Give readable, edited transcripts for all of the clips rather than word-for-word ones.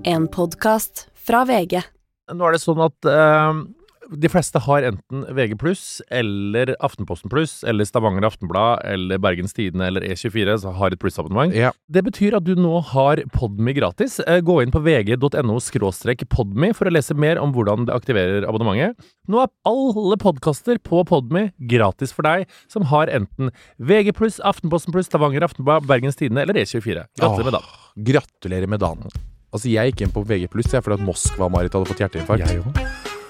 En podcast fra VG. Nå det sånn at de fleste har enten VG+, eller Aftenposten+, eller Stavanger Aftenblad, eller Bergens Tidende, eller E24, så har et plussabonnement. Ja. Det betyr at du nå har Podme gratis. Gå inn på vg.no/podme for å lese mer om hvordan det aktiverer abonnementet. Nå alle podcaster på Podme gratis for deg, som har enten VG+, Aftenposten+, Stavanger Aftenblad, Bergens Tidende, eller E24. Gratulerer med dagen. Gratulerer med dagen. Altså, jeg gikk inn på VG+, fordi at Moskva-Marit hadde fått hjerteinfarkt. Jeg jo.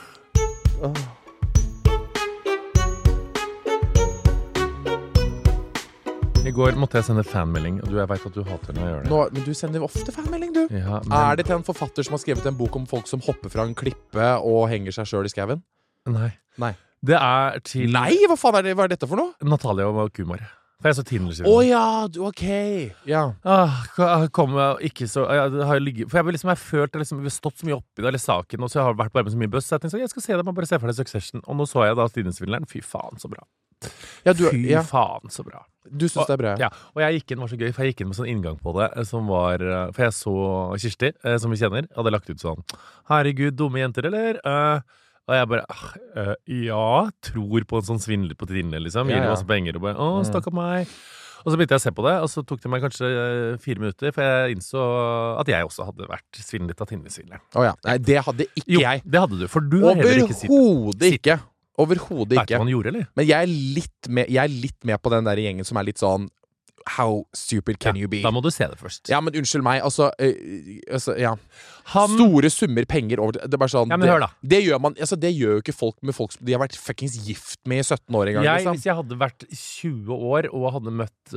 I går måtte jeg sende fanmelding, og jeg vet at du hater når jeg gjør det. Men du sender ofte fanmelding, du. Ja, men... Er det til en forfatter som har skrevet en bok om folk som hopper fra en klippe og henger seg selv i skaven? Nei. Det til... Nei, hva faen hva dette for noe? Natalia og Kumar. For jeg så Tinder. Ok. Ja. Kom ikke så... For jeg har følt vi har stått så mye oppi det, eller saken, og så jeg har vært bare med så mye bøss, så jeg tenkte jeg skal se det, man bare se for deg Succession. Og nå så jeg da Tinder-svindleren. Fy faen, så bra. Fy faen, så bra. Du synes det bra? Ja, og jeg gikk inn, var så gøy, for jeg gikk inn med sånn inngang på det, som var... For jeg så Kirsti, som vi kjenner, hadde lagt ut sånn, herregud, dumme jenter, eller? Og jeg bare, tror på en sånn svindler på Tinder, liksom. Gir masse penger og bare, stakk av meg. Og så begynte jeg å se på det, og så tok det meg kanskje 4 minutter, for jeg innså at jeg også hadde vært svindlet av Tinder-svindleren. Nei, det hadde ikke jeg. Jo, det hadde du, for du har heller ikke sitt. Overhodet ikke. Vet du hva han gjorde, eller? Men jeg er litt med på den der gjengen som er litt sånn how stupid can you be? Da må du se det først. Ja, men unnskyld meg, store summer penger over det er bare sånn, men hør da. Det gjør man, det gjør jo ikke folk med folk de har vært fuckings gift med i 17 år en gang, liksom. Hvis jeg hadde vært 20 år og hadde møtt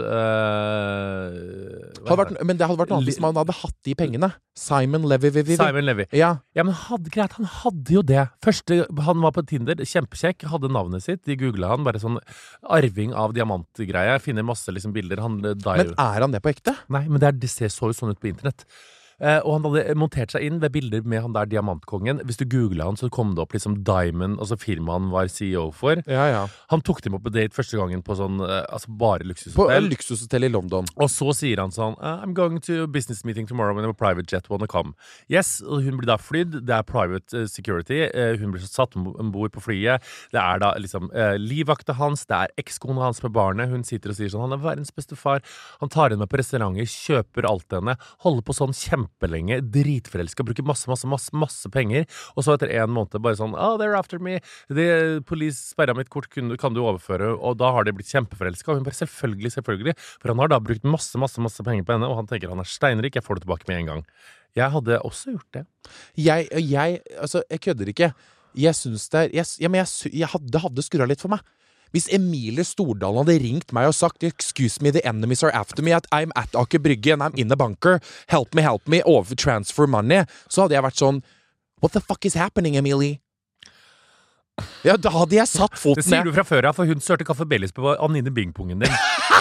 men det hadde vært noe annet hvis man hadde hatt de pengene. Simon Levy. Ja, men greit, han hadde jo det. Første, han var på Tinder, kjempekjekk, hadde navnet sitt, de googlet han, bare sånn arving av diamantgreie, finner masse liksom bilder, men er han det på ekte? Nei, men det ser så ut sånn ut på internett. Og han hadde montert seg inn ved bilder med han der diamantkongen. Hvis du googlet han, så kom det opp liksom Diamond, altså firmaet han var CEO for. Ja. Han tok dem opp på date første gangen på sånn, bare luksushotell. På en luksushotell i London. Og så sier han sånn, I'm going to a business meeting tomorrow when a private jet wanna come. Yes, og hun blir da flydd, det er private security, hun blir satt ombord på flyet, det er da liksom livvakta hans, det er ekskone hans med barnet, hun sitter og sier sånn, han er verdens beste far, han tar henne med på restauranter, kjøper alt henne, holder på sånn kjempelenge, dritforelska, bruker masse penger, og så etter 1 måned bare sånn, they're after me, police sperra mitt kort, kan du overføre, og da har de blitt kjempeforelska, og hun bare selvfølgelig, for han har da brukt masse penger på henne, og han tenker han er steinrik, jeg får det tilbake med en gang. Jeg hadde også gjort det. Jeg kødder ikke. Jeg synes det det hadde skurret litt for meg. Hvis Emilie Stordalen hadde ringt meg og sagt excuse me, the enemies are after me, at I'm at Aker Brygge and I'm in the bunker, help me, over transfer money, så hadde jeg vært sånn, what the fuck is happening, Emilie? Ja, da hadde jeg satt foten ned. Det sier du fra før, for hun sørte kaffe Bellis på Anine Bingpungen din.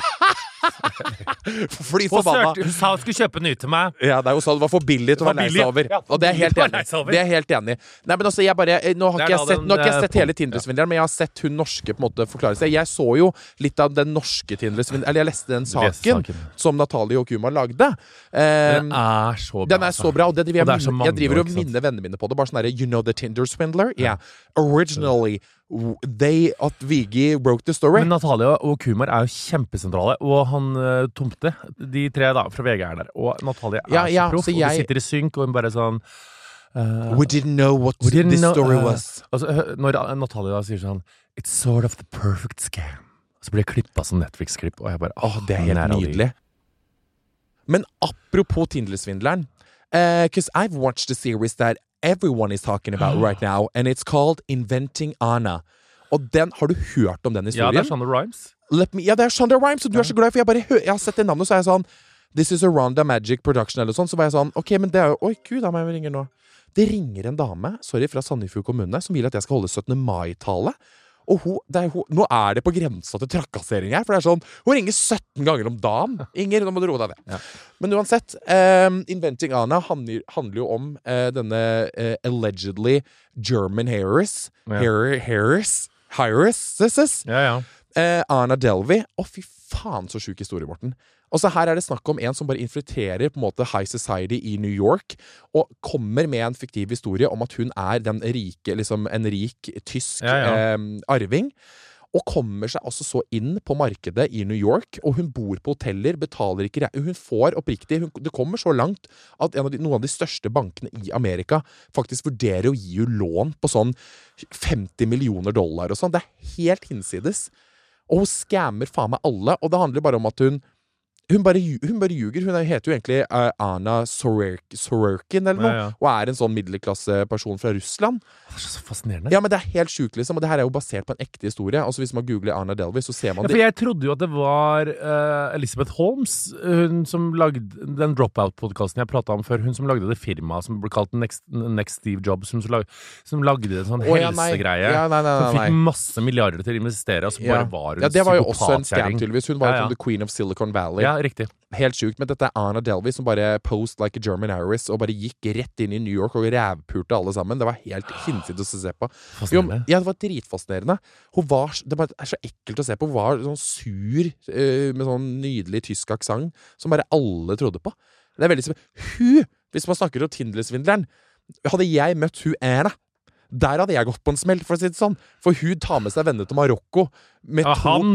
Fly forbanna. Hun sa hun skulle kjøpe ny til meg. Ja, det var for billig til å være lei seg over. Og det er helt enig. Det er helt enig. Nei, men altså, nå har ikke jeg sett hele Tinder-svindleren, men jeg har sett hun norske på en måte forklare seg. Jeg så jo litt av den norske Tinder-svinderen, eller jeg leste den saken som Natalia og Kumar lagde. Den er så bra. Og jeg driver og minner vennene mine på det. Bare sånn der, you know the Tinder swindler? Yeah. Originally at VG broke the story. Men Natalia og Kumar er jo kjempesentrale, og han Tomte, de 3 da, fra VG er der, og Natalia er så proff, og de sitter i synk, og hun bare sånn we didn't know what this story was. Altså, når Natalia sier sånn, it's sort of the perfect scam, så blir det klippet som Netflix-klipp, og jeg bare, det er helt nydelig. Men apropos Tinder-svindleren, because I've watched a series that everyone is talking about right now, and it's called Inventing Anna. Og har du hørt om den historien? Ja, det er Shonda Rhimes. Det er Shonda Rhimes, og du er så glad, for jeg har sett det navnet, så er jeg sånn, this is a Rhonda Magic Production, eller sånn, så var jeg sånn, ok, men det er jo, oi gud, da må jeg ringe nå. Det ringer en dame, fra Sandefjord kommune, som vil at jeg skal holde 17. mai-tale, og nå er det på grensa til trakassering her, for det er sånn, hun ringer 17 ganger om dagen. Inger, nå må du roe deg det. Ja. Men uansett, Inventing Anna handler jo om denne allegedly German heiress. Anna Delvey. Fy faen så sjuk historie, Morten. Og så her det snakk om en som bare infiltrerer på en måte high society i New York, og kommer med en fiktiv historie om at hun den rike, liksom en rik tysk arving, og kommer seg altså så inn på markedet i New York, og hun bor på hoteller, betaler ikke hun får oppriktig, det kommer så langt at noen av de største bankene i Amerika faktisk vurderer å gi hun lån på sånn $50 millioner og sånn. Det helt hinsides. Og hun scammer faen meg alle, og det handler bare om at hun bare ljuger. Hun heter jo egentlig Anna Sorokin eller noe, og en sånn middelklasseperson fra Russland. Det så fascinerende. Ja, men det helt sjukt liksom, og det her jo basert på en ekte historie. Altså hvis man googler Anna Delvey, så ser man for jeg trodde jo at det var Elizabeth Holmes, hun som lagde den Dropout-podcasten jeg pratet om før, hun som lagde det firmaet som ble kalt Next Steve Jobs, som lagde en sånn helsegreie, som fikk masse milliarder til å investere, og så bare var hun det var jo også en scam, tydeligvis. Hun var jo the Queen of Silicon Valley. Ja, riktig. Helt sjukt, men dette Anna Delvey som bare posed like a German heiress og bare gikk rett inn i New York og rævpurte alle sammen. Det var helt hinsides å se på. Jo, det var dritfascinerende. Det bare så ekkelt å se på. Hun var sånn sur, med sånn nydelig tysk aksent, som bare alle trodde på. Det veldig hvis man snakker om Tinder-svindleren, hadde jeg møtt hun Anna, der hadde jeg gått på en smell, for å si det sånn. For hun tar med seg venner til Marokko med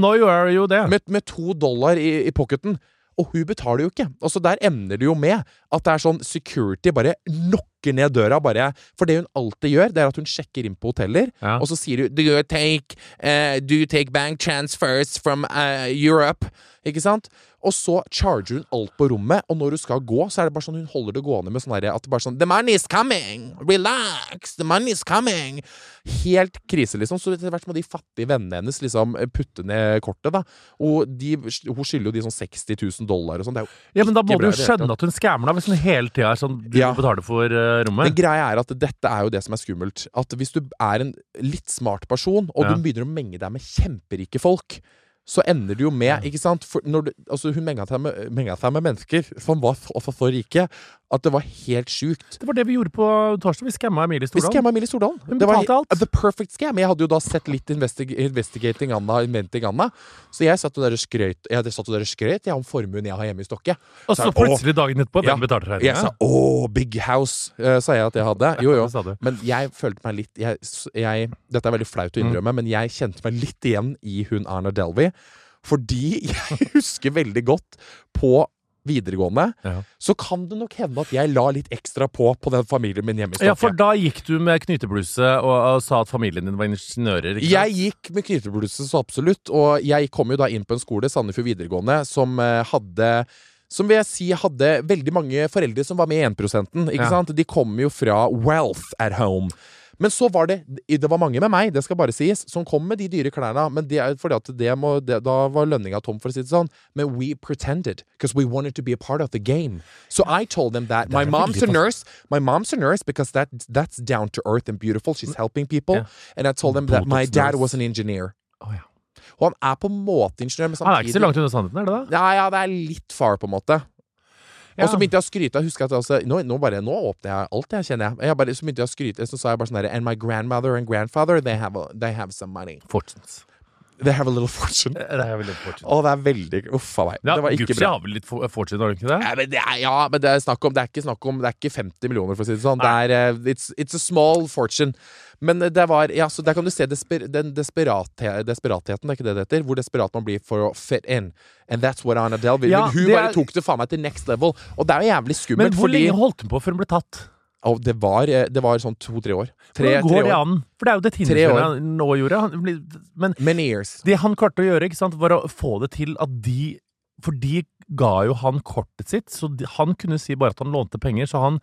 med $2 i pocketen. Og hun betaler jo ikke. Og så der ender det jo med at det sånn security bare nokker ned døra. For det hun alltid gjør, det at hun sjekker inn på hoteller, og så sier hun do you take bank transfers from Europe? Ikke sant? Og så charger hun alt på rommet, og når hun skal gå, så det bare sånn hun holder det gående med sånn der, at det bare sånn the money is coming! Relax! The money is coming! Helt krise, liksom. Så etter hvert må de fattige vennene hennes liksom putte ned kortet, da. Og hun skylder jo de sånn $60,000 og sånn. Ja, men da må du jo skjønne at hun scammer da, hvis hun hele tida sånn du betaler for rommet. Men greia at dette jo det som skummelt. At hvis du en litt smart person, og du begynner å menge deg med kjemperike folk, så ender det jo med, ikke sant? For når hun menget seg med mennesker som var også så rike, at det var helt sjukt. Det var det vi gjorde på torsdag. Vi skammet Emilie Stordalen. Det var alt. The perfect scam. Jeg hadde jo da sett litt Investigating Anna, så jeg satt jo der og skrøt om formuen jeg har hjemme i Stokke. Og så plutselig dagen etterpå, hvem betalte regningen? Jeg sa, big house, sa jeg at jeg hadde. Jo. Men jeg følte meg litt, dette veldig flaut å innrømme, men jeg kjente meg litt igjen i hun Anna Delvey, fordi jeg husker veldig godt på videregående, så kan det nok hende at jeg la litt ekstra på den familien min hjemme i Stokke. Ja, for da gikk du med knytebluse og sa at familien din var ingeniører, ikke sant? Jeg gikk med knytebluse, så absolutt, og jeg kom jo da inn på en skole, Sandefjord videregående, som vil jeg si hadde veldig mange foreldre som var med i 1%, ikke sant? De kom jo fra wealth at home. Men så var det var mange med meg, det skal bare sies, som kom med de dyre klærne, men det fordi at da var lønninga tom, for å si det sånn. Men we pretended, because we wanted to be a part of the game. So I told them that my mom's a nurse because that's down to earth and beautiful. She's helping people. And I told them that my dad was an engineer. Og han på en måte ingeniør, men samtidig... Han ikke så langt under sannheten, det da? Ja, det litt far på en måte. Og så begynte jeg å skryte. Jeg husker at nå åpner jeg alt det jeg kjenner. Så begynte jeg å skryte. Så sa jeg bare sånn der, and my grandmother and grandfather, they have some money. Fortunes. They have a little fortune. Det er veldig uffa meg. Ja, det var ikke Gucci har vel litt fortune, har du ikke det? Men det er ikke snakk om det ikke 50 millioner, for å si det sånn. It's a small fortune. Men det var, så der kan du se den desperatheten, det er ikke det heter, hvor desperat man blir for å fit in. And that's what Anna Delvey, men hun bare tok det faen meg til next level. Og det jo jævlig skummelt, men hvor lenge holdt hun på før hun ble tatt? Det var sånn 2-3 år. Hvordan går det an? For det jo det Tinder nå gjorde. Men many years. Det han klarte å gjøre, ikke sant, var å få det til at for de ga jo han kortet sitt, så han kunne si bare at han lånte penger, så han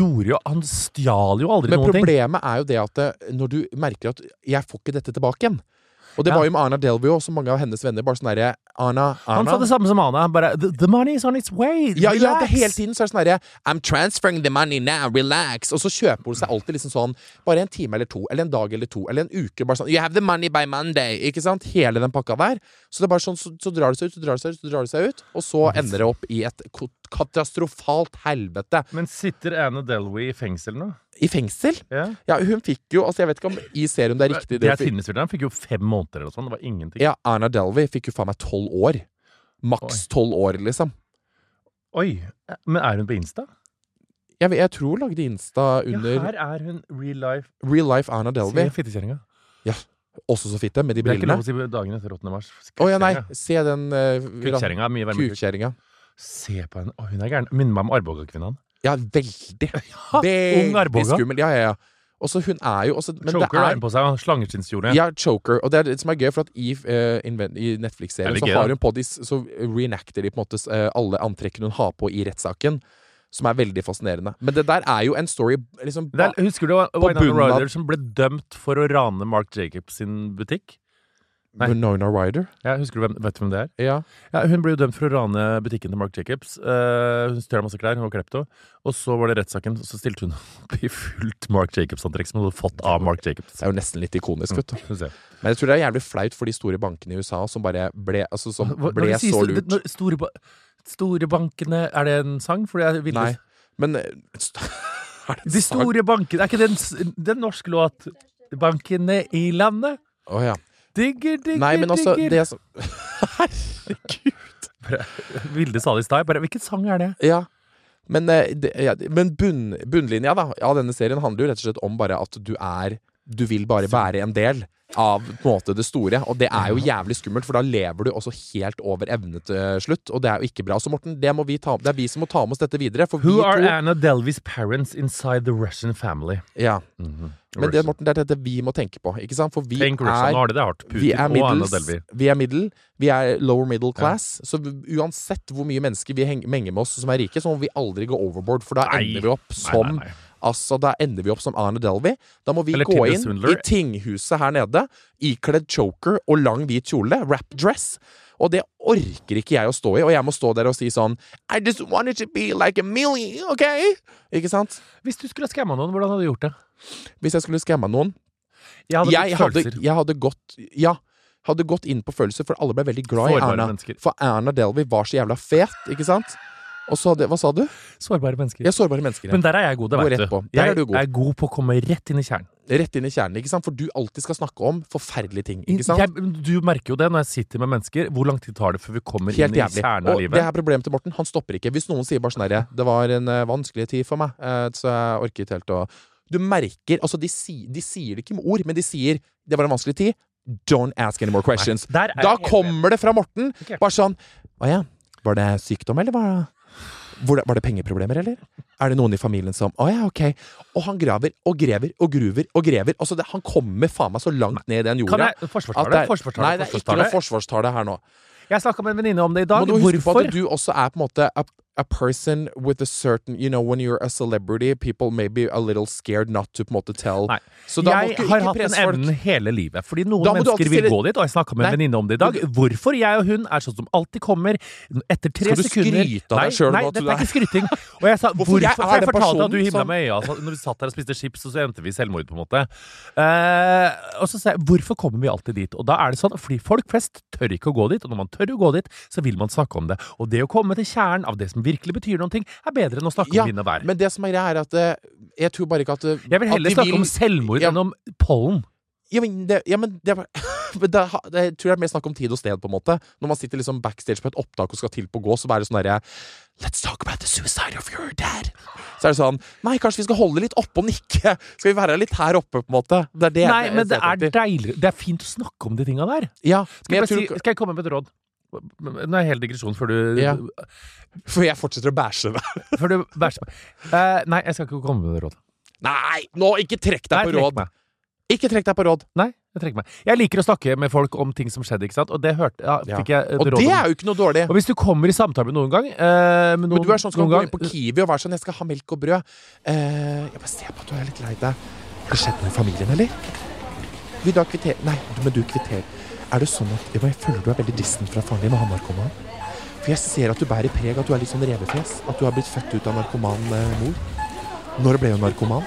stjal jo aldri noen ting. Men problemet jo det at når du merker at jeg får ikke dette tilbake igjen, og det var jo med Anna Delvey også, mange av hennes venner bare sånn der, Anna Han sa det samme som Anna, bare the money is on its way, relax. Ja, det hele tiden så det sånn der, I'm transferring the money now, relax. Og så kjøper hun seg alltid liksom sånn, bare en time eller to, eller en dag eller to, eller en uke, bare sånn, you have the money by Monday, ikke sant? Hele den pakka der. Så det bare sånn, så drar det seg ut, og så ender det opp i et katastrofalt helvete. Men sitter Anna Delvey i fengsel nå? I fengsel? Ja, hun fikk jo, jeg vet ikke om i serien det riktig. Tinder-svindleren fikk jo 5 måneder eller sånn, det var ingenting. Ja, Anna Delvey fikk jo faen meg 12 år. Maks 12 år, liksom. Oi, men hun på Insta? Jeg tror hun lagde Insta under her hun Real Life Anna Delvey. Se fittekjæringa. Ja, også så fitte, med de Det er ikke brillene. lov å si dagen etter 8. mars. Nei, se den Kukkjæringa, mye verre. kukkjæringa. Se på henne. Hun er gæren. Minner meg om Arboga-kvinnen. Ja, veldig. Ung Veldig Arboga. skummel. Ja. Og så hun er jo også, men Choker det har hun på seg, slangeskinnsjorde. Ja, choker. Og det er det som er gøy, for at i Netflix-serien Det er så gøy, har da. hun på så reenacter de på en måte alle antrekkene hun har på i rettssaken, som er veldig fascinerende. Men det der er jo en story liksom, Husker du Winona bunnen av- Ryder som ble dømt for å rane Marc Jacobs sin butikk? Nei. Winona Ryder. Ja, vet du hvem det er? Ja. Ja, hun ble jo dømt for å rane butikken til Marc Jacobs. Hun stjal masse klær, hun var klepto. Og så var det rettssaken, så stilte hun opp i fullt Marc Jacobs-antrekk som hun hadde fått av Marc Jacobs. Det er jo nesten litt ikonisk, vet du. Skal vi se. Men jeg tror det er jævlig flaut for de store bankene i USA som bare ble, som Når ble de sier så lurt. Store bankene, er det en sang? For jeg vil Nei, men er det De store bankene, er ikke det en norsk låt? Bankene i landet? Åja. Digger. Nei, men altså det som Herregud. Vilde sa det i stad. Hvilken sang er det? Ja. Men, men bunnlinja da av denne serien handler jo rett og slett om bare at du vil bare være en del av på en måte det store, og det er jo jævlig skummelt, for da lever du også helt over evne til slutt, og det er jo ikke bra. Så Morten, det er vi som må ta med oss dette videre, for Who vi are to Anna Delvey's parents inside the Russian family? Ja. Men det, Morten, det er dette vi må tenke på, ikke sant? For vi Tenk Russian, nå har de det hardt. Putin og Anna Delvey. Vi er lower middle class, så uansett hvor mye mennesker vi menger med oss som er rike, så må vi aldri gå overboard, for da ender vi opp som Altså, da ender vi opp som Anna Delvey. Da må vi gå inn i tinghuset her nede, ikledd choker og lang hvit kjole, wrap dress. Og det orker ikke jeg å stå i, og jeg må stå der og si sånn I just wanted to be like a million, ok? Ikke sant? Hvis du skulle ha skammet noen, hvordan hadde du gjort det? Hvis jeg skulle skamme noen Jeg hadde gått inn på følelser, for alle ble veldig glad i Sårbare Anna. mennesker. For Anna Delvey var så jævla fet, ikke sant? Og så hva sa du? Sårbare mennesker. Ja, sårbare mennesker. Ja. Men der er jeg god, det Gå vet rett du. på. Der er du god. Jeg er god på å komme rett inn i kjernen. Rett inn i kjernen, ikke sant? For du alltid skal snakke om forferdelige ting, ikke sant? Du merker jo det når jeg sitter med mennesker. Hvor lang tid tar det før vi kommer Helt inn i jævlig. kjernen av Og livet? det her problemet til Morten, han stopper ikke. Hvis noen sier bare sånn herre, det var en vanskelig tid for meg, så jeg orker ikke helt å Du merker, altså de sier det ikke med ord, men de sier det var en vanskelig tid. Don't ask any more questions. Nei, Da kommer det fra Morten, Ok. bare sånn Å ja, var det sykdom, eller var det pengeproblemer, eller? Er det noen i familien som Å ja, ok. Og han graver og grever og gruver og grever. Altså, han kommer faen meg så langt ned i den jorda. Kan jeg forsvarstale? Nei, det er ikke noe forsvarstale her nå. Jeg snakket med en venninne om det i dag. Må du huske på Hvorfor? at du også er på en måte a person with a certain You know, when you're a celebrity, people may be a little scared not to på en måte tell. Nei. Så da må Jeg du har ikke hatt den presse folk. evnen hele livet. Fordi noen Da må du mennesker alltid vil stille- gå dit, og jeg snakket med en Nei. venninne om det i dag. Hvorfor jeg og hun er sånn som alltid kommer etter 3 Skal du sekunder. skryte av deg selv Nei, nå at du dette er er- ikke skryting. Og jeg sa Hvorfor jeg hvorfor? er For jeg den fortalte personen at du himla som- med øya altså, når vi satt der og spiste chips, og så endte vi i selvmord, på en måte. Og så sa jeg hvorfor kommer vi alltid dit? Og da er det sånn, fordi folk flest tør ikke å gå dit, og når man tør å gå dit, så vil man snakke om det. Og det å komme til kjernen av det som virkelig betyr noe, er bedre enn å snakke om vind og vær. Men det som er greia, er at jeg tror bare ikke at Jeg vil heller snakke om selvmord enn om pollen. men det men det tror jeg er mer snakk om tid og sted, på en måte. Når man sitter liksom backstage på et opptak og skal til på gå, så er det sånn derre Let's talk about the suicide of your dad. Så er det sånn Nei, kanskje vi skal holde litt oppe og nikke. Skal vi være litt her oppe, på en måte? Det er det. Nei, men det er deilig. Det er fint å snakke om de tinga der. Ja, men Skal jeg komme med et råd? Nå er jeg helt digresjon før du Ja. For jeg fortsetter å bæsje deg. Før du bæsjer meg. Nei, jeg skal ikke komme med et råd. Nei, nå ikke trekk deg Nei, på trekk råd. meg. Ikke trekk deg på råd. Nei, jeg trekker meg. Jeg liker å snakke med folk om ting som skjedde, ikke sant? Og det fikk jeg et Og råd det om. er jo ikke noe dårlig. Og hvis du kommer i samtale med noen gang Men du er sånn, skal gå inn på Kiwi og være sånn Jeg skal ha melk og brød. Jeg bare ser på at du er litt lei deg. Har det skjedd noe i familien, eller? Vil du ha kvitter? Nei, men du kvitterer. Er det sånn at jeg føler du er veldig distant fra faren din med han narkoman? For jeg ser at du bærer preg, at du er litt sånn revefjes. At du har blitt født ut av narkoman mor. Når ble hun narkoman?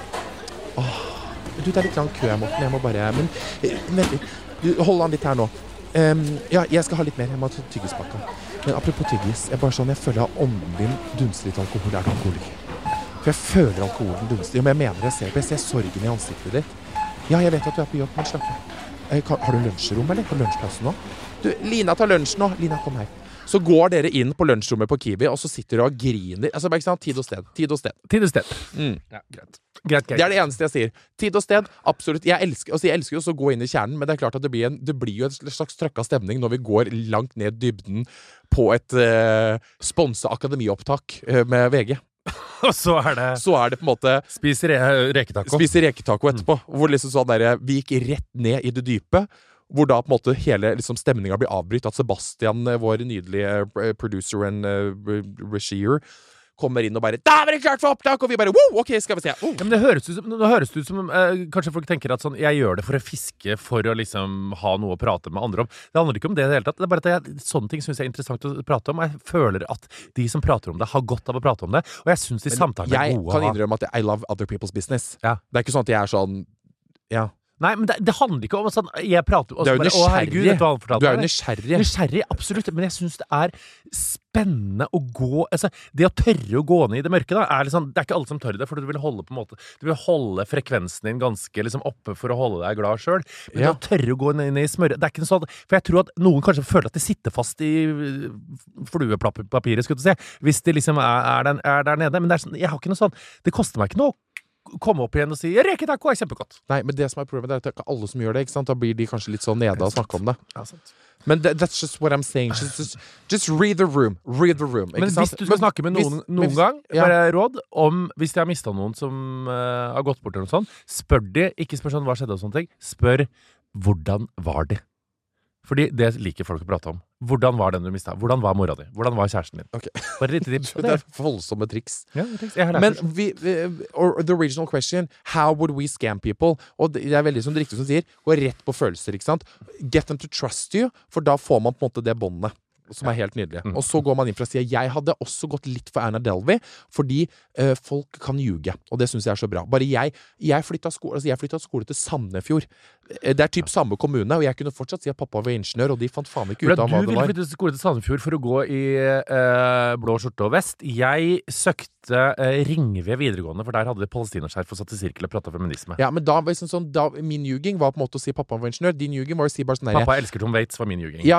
Du, det er litt lang kø her, Morten. Jeg må bare Men vent litt. Du, hold an litt her nå. Ja, jeg skal ha litt mer. Jeg må ha tyggespakka. Men apropos tyggis, jeg føler at ånden din dunster litt alkohol. Er du alkoholiker? For jeg føler alkoholen dunster. Ja, men jeg mener jeg ser sorgen i ansiktet ditt. Ja, jeg vet at du er på jobb, men slapp av. Har du lunsjrom, eller? På lunsjplassen nå? Du, Lina tar lunsj nå. Lina, kom her. Så går dere inn på lunsjrommet på Kiwi, og så sitter dere og griner. Altså, ikke sant? Tid og sted. Tid og sted. Tid og sted. Ja, greit. Det er det eneste jeg sier. Tid og sted, absolutt. Jeg elsker jo også å gå inn i kjernen, men det er klart at det blir jo en slags trøkka stemning når vi går langt ned dybden på et sponset akademiopptak med VG. Og så er det på en måte Spiser reketaco. Spiser reketaco etterpå. Hvor liksom sånn der, vi gikk rett ned i det dype. Hvor da på en måte hele liksom, stemninga blir avbrytt. At Sebastian, vår nydelige producer and regier, kommer inn og bare 'Da var det klart for opptak!' Og vi bare 'Wow, ok, skal vi se'. Ja, men det høres ut som kanskje folk tenker at sånn, jeg gjør det for å fiske, for å liksom ha noe å prate med andre om. Det handler ikke om det i det hele tatt. Det er bare at sånne ting synes jeg er interessant å prate om. Og jeg føler at de som prater om det, har godt av å prate om det. Og jeg synes de samtalene er gode. Jeg kan innrømme at I love other people's business. Ja. Det er ikke sånn at jeg er sånn Ja. Nei, men det handler ikke om sånn jeg prater Du er jo nysgjerrig. Du er jo nysgjerrig. Nysgjerrig, absolutt. Men jeg synes det er spennende å gå altså, det å tørre å gå ned i det mørke, da, er liksom, det er ikke alle som tør det, for du vil holde på en måte Du vil holde frekvensen din ganske liksom, oppe for å holde deg glad sjøl. Men det å tørre å gå ned i smøret Det er ikke noe sånn For jeg tror at noen kanskje føler at de sitter fast i fluepapiret, skulle du si, hvis de liksom er der nede. Men det er sånn, jeg har ikke noe sånn Det koster meg ikke noe komme opp igjen og si 'reketaco er kjempegodt'. Nei, men det som er problemet, er at det er ikke alle som gjør det. Ikke sant? Da blir de kanskje litt sånn nede og snakke om det. Ja, sant. Men that's just what I'm saying. Just read the room. Read the room. Men hvis du skal snakke med noen gang, bare råd om hvis de har mistet noen som har gått bort eller noe sånt, spør de, ikke spør sånn 'hva skjedde' og sånne ting, spør 'hvordan var det'? Fordi det liker folk å prate om. Hvordan var den du mistet? Hvordan var mora di? Hvordan var kjæresten din? Okay. Bare litt tips. Det er voldsomme triks. Ja, men the original question, how would we scam people? Og det er veldig som det riktige som sier, gå rett på følelser, ikke sant? Get them to trust you, for da får man på en måte det båndet. Som er helt nydelig. Og så går man inn for å si jeg hadde også gått litt for Anna Delvey, fordi folk kan ljuge. Og det synes jeg er så bra. Bare jeg flyttet skole til Sandefjord. Det er typ samme kommune, og jeg kunne fortsatt si at pappa var ingeniør, og de fant faen ikke ut av hva det var. Du ville flytte skole til Sandefjord for å gå i blå skjorte og vest. Jeg søkte Ringve videregående, for der hadde de palestinaskjerf og satt i sirkel og pratet feminisme. Ja, men min ljuging var på en måte å si pappa var ingeniør. Din ljuging var å si bare sånn Pappa elsker Tom Waits var min ljuging. Ja,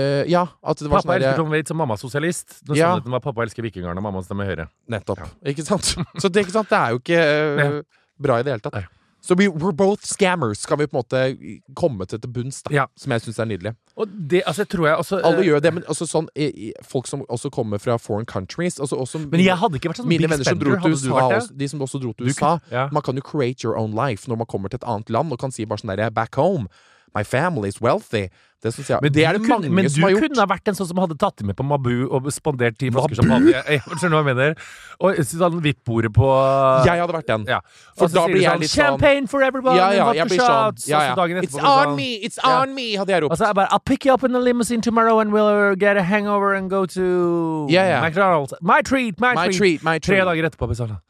at det var pappa elsker Tom Waits og mamma sosialist. Sannheten var pappa elsker vikingerne og mamma stemmer høyre. Nettopp. Ja. Ikke sant? Så det, ikke sant? Det er jo ikke bra i det hele tatt. Nei. Så we're both scammers, skal vi på en måte komme til bunns, da. Ja. Som jeg synes er nydelig. Og det, altså, tror jeg også alle gjør det, men også sånn folk som også kommer fra foreign countries også, men jeg hadde ikke vært sånn mine venner som dro til USA, de som også dro til USA, man kan jo create your own life når man kommer til et annet land og kan si bare sånn der, back home, my family is wealthy. Det synes jeg, det er det mange som har gjort. Men du kunne ha vært en sånn som hadde tatt dem med på Mabu og spandert 10 flasker champagne. Skjønner du hva jeg mener? Og sånn vippbordet på Jeg hadde vært den. Ja. For da blir jeg litt sånn champagne for everyone, jeg blir sånn It's on me, it's on me, hadde jeg ropt. Og så er jeg bare I'll pick you up in a limousine tomorrow and we'll get a hangover and go to McDonald's. My treat. 3 dager etterpå blir sånn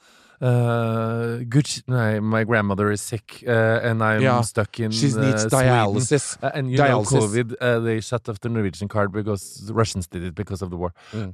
my grandmother is sick and I'm stuck in she needs dialysis. And you know COVID, they shut off the Norwegian card because the Russians did it because of the war. And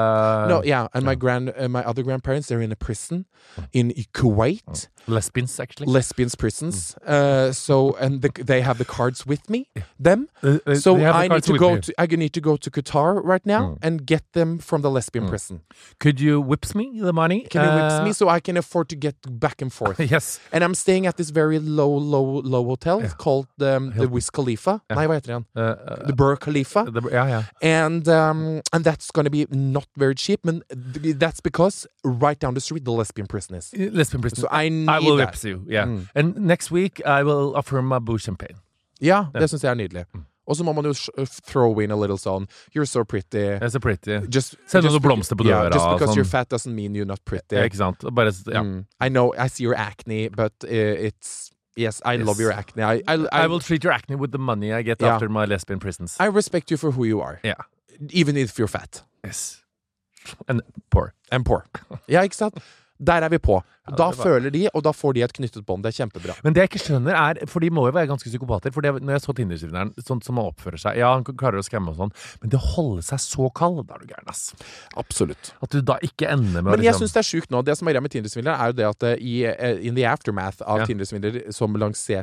my other grandparents, they're in a prison in Kuwait. Lesbians, actually. Lesbians prisons. They have the cards with me. Them. So I need to go to Qatar right now and get them from the lesbian prison. Could you whips me the money? Can you whips me so I can afford to get back and forth? Yes. And I'm staying at this very low hotel called the Wiz Khalifa. Nei, hva heter den? The Burj Khalifa. And that's going to be not very cheap, but that's because right down the street the lesbian prison is. Lesbian prison. So I will whips you. Yeah. And next week I will offer Mabu champagne. Ja, det synes jeg er nydelig. Og så må man jo throw in a little sånn You're so pretty. So pretty. Send noen blomster på døra. Just because you're fat doesn't mean you're not pretty. Ikke sant? Bare, I know, I see your acne, but it's yes, I love your acne. I will treat your acne with the money I get after my lesbian prisons. I respect you for who you are. Yeah. Even if you're fat. Yes. And poor. Ja, ikke sant? Der er vi på. Ja, Da det var- føler de, og da får de et knyttet bånd. Det er kjempebra. Men det jeg ikke skjønner er, for de må jo være ganske psykopater, for det, når jeg så Tinder-svindleren, sånn som han oppfører seg, ja, han klarer å skremme og sånn, men det å holde seg så kald, da er du gæren, ass. Absolutt. At du da ikke ender med Men å jeg liksom... synes det er sjukt nå. Det som er greia med Tinder-svindler, er jo det at in the aftermath av Ja. Tinder-svindler som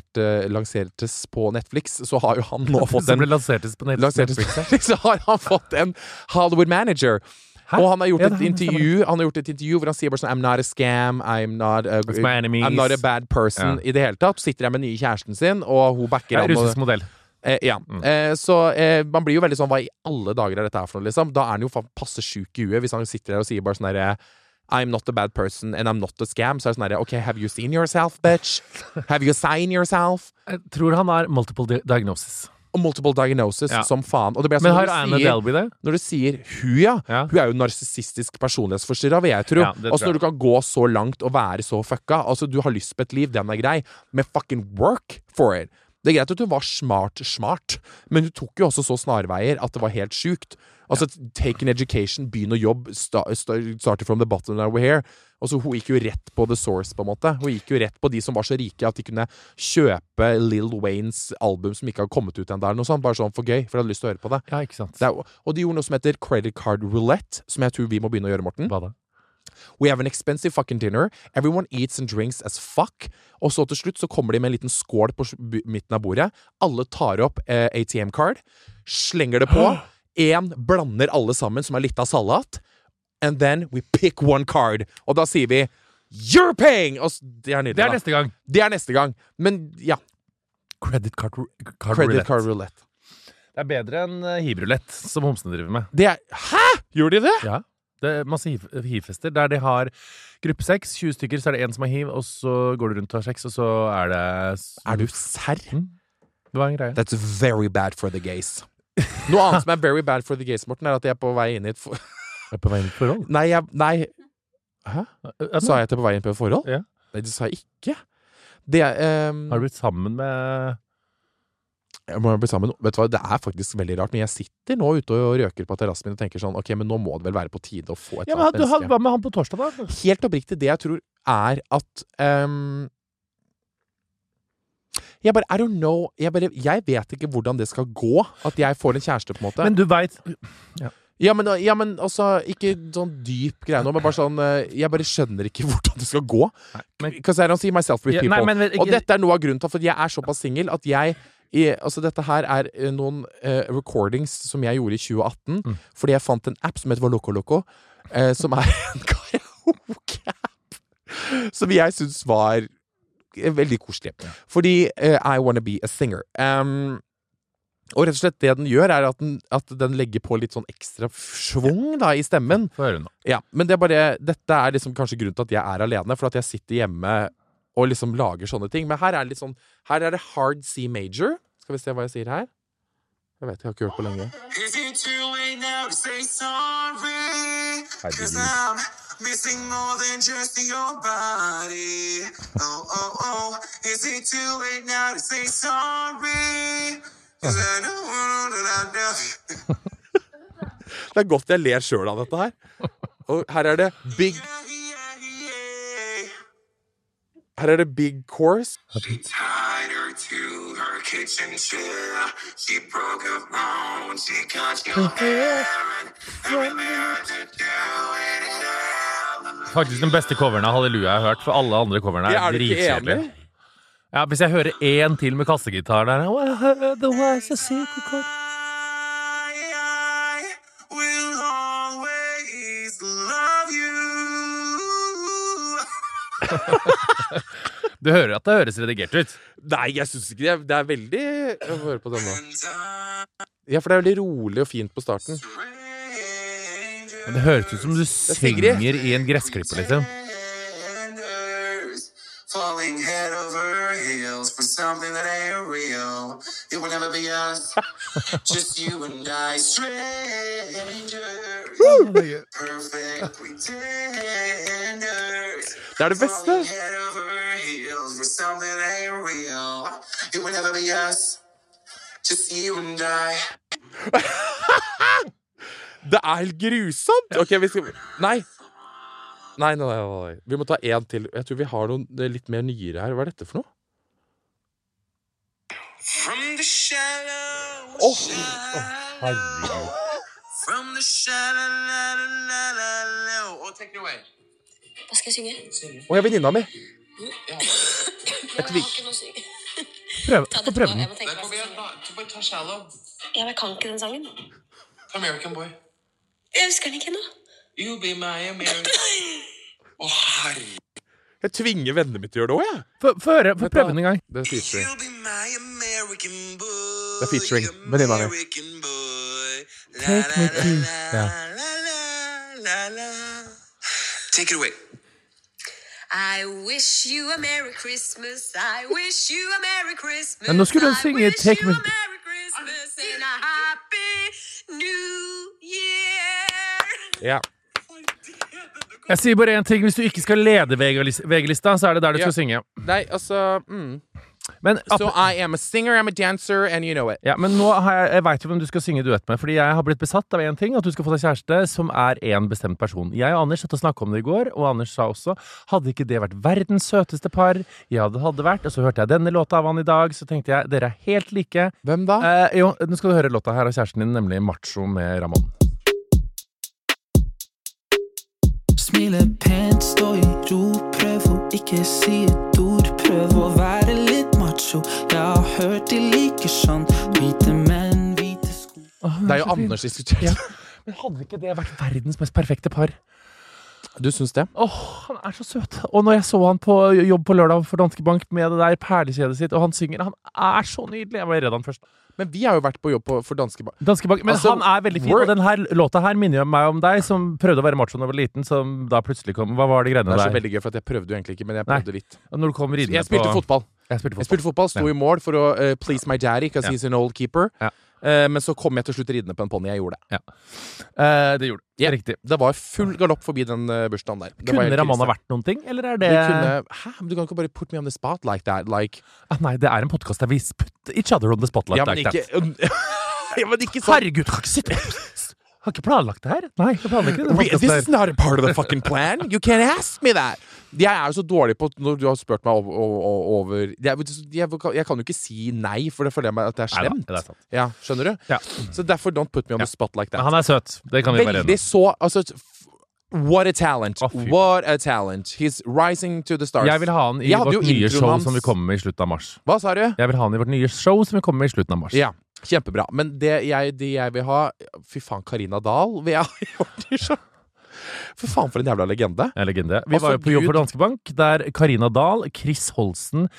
lansertes på Netflix, så har jo han nå fått Som en ble lansertes på lansertes Netflix. på Netflix, så har han fått en Hollywood manager. Hæ? Og han har gjort Ja, et det intervju Han har gjort et intervju hvor han sier bare sånn I'm not a scam, I'm not my enemies. I'm not a bad person Ja. i det hele tatt. Sitter der med nye kjæresten sin, og hun backer Ja, han. Og, russisk modell. ja. Så man blir jo veldig sånn hva i alle dager er dette her for noe, liksom? Da er han jo passe sjuk i huet hvis han sitter der og sier bare sånn derre I'm not a bad person and I'm not a scam. Så er det sånn derre OK, have you seen yourself, bitch? Have you seen yourself? Jeg tror han har multiple diagnosis. Og multiple diagnosis Ja. som faen. Og det blir Men sånn har når Anna du sier Delby det? Når du sier hun, ja. Ja. Hun er jo narsissistisk personlighetsforstyrra, vil jeg tro. Ja, det tror Altså jeg. når du kan gå så langt og være så fucka. Altså, du har lyst på et liv, den er grei, men fucking work for it. Det er greit at du var smart, men du tok jo også så snarveier at det var helt sjukt. Altså, take an education, begynn å jobbe, start from the bottom that we're here. Altså, hun gikk jo rett på the source, på en måte. Hun gikk jo rett på de som var så rike at de kunne kjøpe Lil Waynes album som ikke har kommet ut ennå, eller noe sånt, bare sånn for gøy, for de hadde lyst til å høre på det. Ja, ikke sant. Og de gjorde noe som heter credit card roulette, som jeg tror vi må begynne å gjøre, Morten. Hva da? We have an expensive fucking dinner. Everyone eats and drinks as fuck. Og så til slutt så kommer de med en liten skål på midten av bordet. Alle tar opp ATM-card, slenger det på. En blander alle sammen som er litt av salat. And then we pick one card. Og da sier vi You're paying! Og det er nydelig, Det er da. neste gang. Det er neste gang. Men ja, Credit card credit roulette. card roulette. Det er bedre enn hiv-rulett, som homsene driver med. Det er Hæ?! Gjør de det? Ja. Det er masse hiv-fester der de har gruppesex, 20 stykker, så er det en som har hiv, og så går du rundt og har sex, og så er det Er du serr? Det var en greie. That's very bad for the gays. Noe annet som er very bad for the gays, Morten, er at jeg er på vei inn i et Er på vei inn i et forhold? Nei. Hæ? Sa jeg at jeg er på vei inn på et forhold? Ja. Nei, det sa jeg ikke. Det Har du blitt sammen med Jeg må bli sammen. Vet du hva, det er faktisk veldig rart, men jeg sitter nå ute og røker på terrassen min og tenker sånn OK, men nå må det vel være på tide å få et Ja, men annet menneske. Hva med han på torsdag, da? Helt oppriktig, det jeg tror er at jeg bare I don't know Jeg vet ikke hvordan det skal gå. At jeg får en kjæreste, på en måte. Men du veit Ja, men altså ikke sånn dyp greie nå, men bare sånn jeg bare skjønner ikke hvordan det skal gå. Because I don't see myself with Ja, people. nei, men ikke- Og dette er noe av grunnen til at jeg er såpass singel at altså dette her er noen recordings som jeg gjorde i 2018, fordi jeg fant en app som heter Loco Loco, som er en karaoke-app, som jeg synes var veldig koselig. Fordi I wanna be a singer. Og rett og slett det den gjør, er at den legger på litt sånn ekstra svung da, i stemmen. Få høre nå. Ja, men dette er liksom kanskje grunnen til at jeg er alene, for at jeg sitter hjemme og liksom lager sånne ting. Men her er det litt sånn Her er det hard C major. Skal vi se hva jeg sier her? Jeg vet, jeg har ikke hørt på lenge. Is it too late now to say sorry? 'Cause I'm missing more than just your body. Oh. Is it too late now to say sorry? 'Cause I know that I love you. Det er godt jeg ler sjøl av dette her. Og her er det big Yeah. Her er det big course. She tied her to her kitchen chair. She broke her bone. She cut your hair. And everything had to do with it. Faktisk den beste coveren av Halleluja jeg har hørt, for alle andre coverne Ja, er er du ikke dritkjedelige. enig? Ja, hvis jeg hører én til med kassegitar der The was a secret chord. I will always love you. Du hører at det høres redigert ut. Nei, jeg syns ikke det. Det er veldig Jeg får høre på den nå. And I'm Ja, for det er veldig rolig og fint på starten. Men det høres ut som du Sigrid. synger i en gressklipper, liksom. strangers, falling head over heels for something that ain't real. It will never be us, just you and I. Strangers, perfect pretenders. Det er det beste. Falling head over heels for something that ain't real. It will never be us, just you and I. Det er helt grusomt! Ok, vi skal Nei. Nei. Vi må ta en til. Jeg tror vi har noen litt mer nyere her. Hva er dette for noe? From the shallow, Herregud. from the shallow. Oh, take it away. Hva skal jeg synge? Å, jeg er venninna mi. Jeg har ikke noe å synge. Prøv Ta den. det Prøv etterpå, den. jeg må tenke Der på kom hva jeg igjen, skal synge. da. Bare ta shallow. Ja, men jeg kan ikke den sangen. American boy. Jeg husker den ikke nå. You be my American. Å, herregud. Jeg tvinger vennene mine til å gjøre det òg, jeg. Få prøve den en gang. Det er featuring. You'll be my American boy. Det er featuring. Venninna mi. American boy. La, Take me la, to- la, Ja. la, la, la. Take it away. I wish you a Merry Christmas. I wish you a Merry Christmas. Men nå skulle hun synge I wish Take you Me- a Merry Christmas and a Happy New Year. Ja. Jeg sier bare en ting. Hvis du ikke skal lede VG-lista, så er det der du Ja. skal synge. Nei, altså Men, So I am a singer, I'm a dancer, and you know it. ja, men nå har jeg vet jo hvem du skal synge duett med. Fordi jeg har blitt besatt av en ting. At du skal få deg kjæreste som er en bestemt person. Jeg og Anders satt og snakket om det i går. Og Anders sa også hadde ikke det vært verdens søteste par. Ja, det hadde vært. Og så hørte jeg denne låta av han i dag. Så tenkte jeg dere er helt like. Hvem da? Jo, nå skal du høre låta her av kjæresten din, nemlig Macho med Ramón. Smile pent, stå i ro, prøv å ikke si et ord, prøv å være litt macho. Jeg har hørt de liker sånn, hvite menn, hvite sko. Det er jo Anders diskutert. Ja. Men hadde ikke det vært verdens mest perfekte par? Du syns det? Han er så søt. Og når jeg så han på jobb på lørdag for Danske Bank med det der perlekjedet sitt, og han synger, han er så nydelig. Jeg var redd han først. Men vi har jo vært på jobb for Danske Bank. Danske Bank, men Altså, han er veldig fin. Og den her låta her minner jo meg om deg, som prøvde å være macho da du var liten, som da plutselig kom. Hva var det Det greiene er så der? veldig gøy, for at jeg prøvde jo egentlig ikke, men jeg Nei. prøvde litt. Og når du kom ridende Jeg spilte på... fotball. Jeg spilte Jeg spilte fotball, sto Ja. i mål for å please my daddy, because Ja. he's an old keeper. Ja. Men så kom jeg til slutt ridende på en ponni. Jeg gjorde det. Det gjorde du. Ja. Riktig. Det var full galopp forbi den bursdagen der. Det var Kunne helt Ramón ha krise. vært noen ting, eller er Du det... kunne, hæ? Men du kan ikke bare put me on the spot like that. Like, Nei, det er en podcast der vi put each other on the spotlight ja, men like ikke that. Ja, men ikke sånn. Herregud, du kan ikke sitte... Har ikke planlagt det her? Nei, jeg planlegger ikke det. This is not a part of the fucking plan. You can't ask me that. Jeg er jo så dårlig på når du har spurt meg over jeg kan jo ikke si nei, for det føler jeg meg at det er Neida, slemt. det er sant. Ja, skjønner du? Ja. Så derfor don't put me on Ja. the spot like Men that. han er søt. Det kan vi være enige Veldig så altså, what a talent. Å, fy. What a talent. He's rising to the stars. Jeg vil ha han i Jeg hadde vårt jo nye introen show hans. som vi kommer med i slutten av mars. Hva sa du? Jeg vil ha han i vårt nye show som vi kommer med i slutten av mars. Ja, kjempebra. Men det jeg vil ha Fy faen, Karina Dahl vil jeg ha gjort i show. For faen, for en jævla legende. En legende. Vi Altså, var jo på jobb for Gud. Danske Bank, der Karina Dahl, Chris Holsten,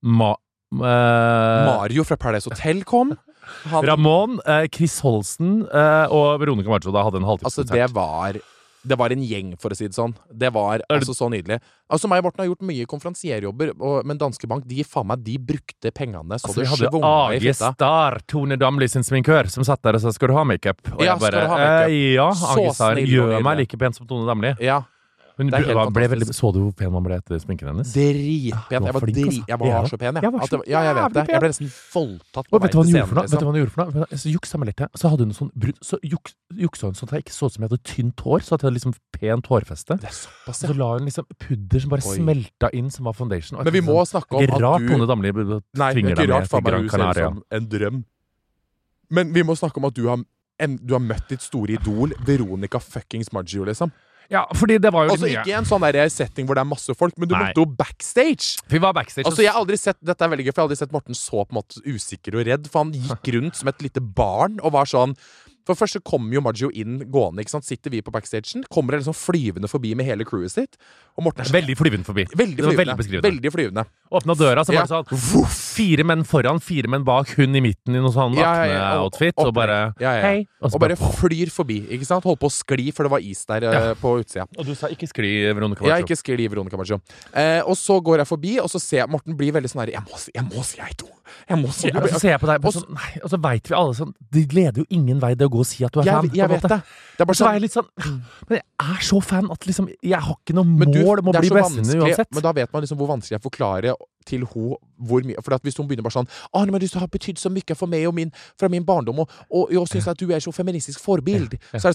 Mario fra Paradise Hotel kom. Han, Ramón, Chris Holsten og Veronica Maggio da hadde en altså, halvtimeskonsert. det var en gjeng, for å si det sånn. Det var altså så nydelig. Altså, meg og Morten har gjort mye konferansierjobber, men Danske Bank, de brukte pengene så Altså, vi det hadde svunga i AG fitta. Star, Tone Damli sin sminkør, som satt der og sa 'skal du ha makeup?' Og Ja, jeg bare skal du ha makeup? ja, Så AG Star, snill og gjør nydelig. meg like pen som Tone Damli. Ja, Hun Det er helt ble fantastisk. veldig, så du hvor pen man ble etter sminken hennes? dritpen. du var Jeg var, flink, altså. jeg var Ja. så pen, jeg. Jeg var At så det, ja, jeg vet jævlig det. pen. Jeg ble nesten voldtatt på Og vet du hva hun gjorde for noe? scenen, Vet du hva hun gjorde for noe? Så juksa meg litt. Så hadde hun noe sånn brudd, så juksa hun sånn at jeg ikke så ut som jeg hadde tynt hår, så at jeg hadde liksom pent hårfeste. Det er såpass, Så la hun liksom pudder som bare Oi. smelta inn, som var foundation. Og Men vi jeg må tenkte snakke sånn, om det er ikke at rart du Tone Damli Nei, det tvinger er deg ikke med rart, faen til meg, Gran du ser ut Canaria. som en drøm. Men vi må snakke om at du har møtt ditt store idol, Veronica fuckings Maggio, liksom. Ja, fordi det var jo Altså litt ikke i en sånn der setting hvor det er masse folk, men du Nei. møtte jo backstage. Vi var backstage. Altså jeg har aldri sett, Dette er veldig gøy, for jeg har aldri sett Morten så på en måte usikker og redd. For han gikk rundt som et lite barn og var sånn. For først så kommer jo Maggio inn gående. Ikke sant? Sitter vi på backstagen, kommer det liksom flyvende forbi med hele crewet sitt. Og Morten er sånn, Veldig flyvende forbi. veldig Det var flyvende. veldig beskrivende. Veldig flyvende. Åpna døra, så var det Ja. sånn 4 menn foran, 4 menn bak, hun i midten i noe sånn vakne-outfit, og bare ja. hei. Og bare flyr forbi. Ikke sant? Holdt på å skli, for det var is der på utsida. Og du sa ikke skli, Veronica Ja, Maggio. ikke skli Veronica Maggio. Og så går jeg forbi, og så ser jeg Morten blir veldig sånn her Jeg må si hei to. Jeg må si Og så ser jeg på deg, Og sånn, nei, og så vet vi alle sånn Det leder jo ingen vei det å gå og si at du er fan. på Jeg en vet måte. det. Det er Og bare så var sånn jeg litt sånn Men jeg er så fan at liksom jeg har ikke noe Men du, mål om å det er bli så bestevenner vanskelig, uansett. men da vet man liksom hvor vanskelig det er å forklare til henne hvor mye. For at hvis hun begynner bare sånn men du har betydd så mye for meg og fra min barndom, og jeg syns at du er så feministisk forbild, så er det sånn herre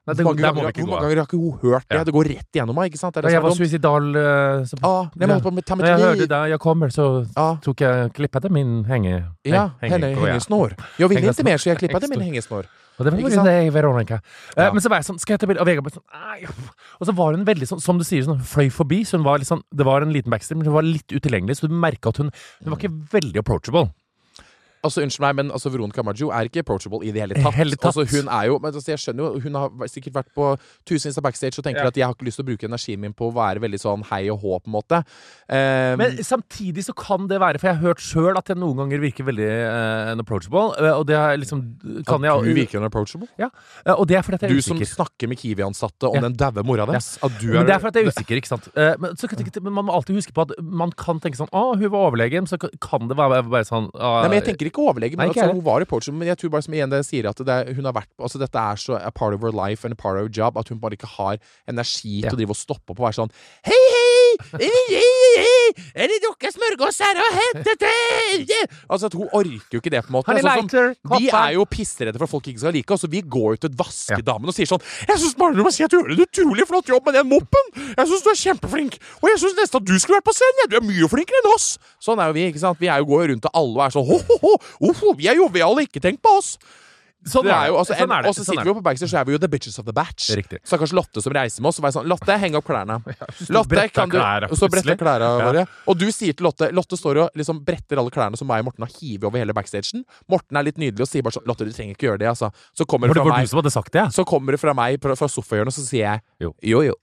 Nei, Hvor der må vi ikke mange gå. ganger har ikke hun hørt det? Ja. Det går rett igjennom meg, ikke sant? Det er det Jeg som er var dumt. suicidal så, Jeg må holde på med Når jeg hørte tematologi. da jeg kommer, så Ja. tok jeg klippet min Hengesnår. Jag vill inte mer, så jag klippade min Hengesnår. hengesnår. Og det var Ikke bare sant? det, Veronica. Ja. Men så var jeg sånn, skal jeg ta bilde? Og Vegard bare sånn, nei. Og så var hun veldig sånn, som du sier, sånn, fløy forbi, så hun var litt sånn, det var en liten backstage, men hun var litt utilgjengelig, så du merket at hun var ikke veldig approachable. Altså, unnskyld meg, men altså, Veronica Maggio er ikke approachable i det hele tatt. Hele tatt. Altså, hun er jo, men altså, jeg skjønner jo, hun har sikkert vært på tusenvis av backstage og tenker Ja. at jeg har ikke lyst til å bruke energien min på å være veldig sånn hei og hå, på en måte. Men samtidig så kan det være, for jeg har hørt selv at jeg noen ganger virker veldig unapproachable, og det er liksom, kan at du jeg... virker unapproachable? Ja, og det er fordi at jeg Du er som usikker. snakker med Kiwi-ansatte om Ja. den daue mora deres. At du Men det er fordi at jeg er usikker, ikke sant? Men man må alltid huske på at man kan tenke sånn, hun var overlegen, så kan det være bare sånn... Nei, men jeg tenker ikke overlege, men Nei, ikke altså, jeg. hun var approachable. Men jeg tror bare som igjen det sier at hun har vært altså dette er så a part of her life and a part of her job at hun bare ikke har energi til å drive og stoppe opp og være sånn hei, er det dere smørgås her og hentet det? Altså at hun orker jo ikke det på en måte. Honey Altså, lighter, vi kopper. er jo pissredde for at folk ikke skal like oss, så vi går jo til vaskedamen og sier sånn jeg synes bare du må si at du gjør en utrolig flott jobb med den moppen. Jeg synes du er kjempeflink. Og jeg synes nesten at du skulle vært på scenen. Du er mye flinkere enn oss. Sånn er jo vi, ikke sant? Vi er jo går jo rundt til alle og er sånn vi er joviale, ikke tenk på oss. Sånn Det er jo, altså, sånn er det. og så sitter vi jo på backstage, så er vi jo the bitches of the batch. Riktig. Stakkars Lotte som reiser med oss, og var jeg sånn Lotte, heng opp klærne. Lotte, bretta kan du klærne, Og så bretter plutselig. klærne Ja. våre. Og du sier til Lotte står og liksom bretter alle klærne som meg og Morten har hivet over hele backstagen. Morten er litt nydelig og sier bare sånn Lotte, du trenger ikke gjøre det, altså. Så kommer Var det det fra var meg du som hadde sagt det? Så kommer det fra meg fra sofahjørnet, og så sier jeg Jo. jo.